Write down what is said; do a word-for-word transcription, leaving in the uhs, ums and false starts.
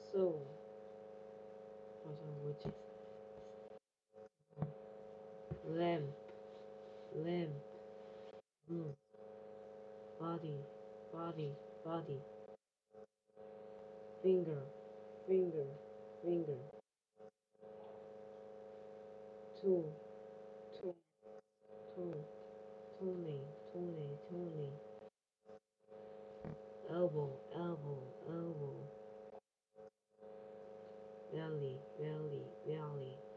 soul. which is lamp, lamp, mm, body, body, body, finger, finger, finger, tool, tool, tool, toenail, toenail, toenail, elbow, elbow, elbow, belly, belly, belly,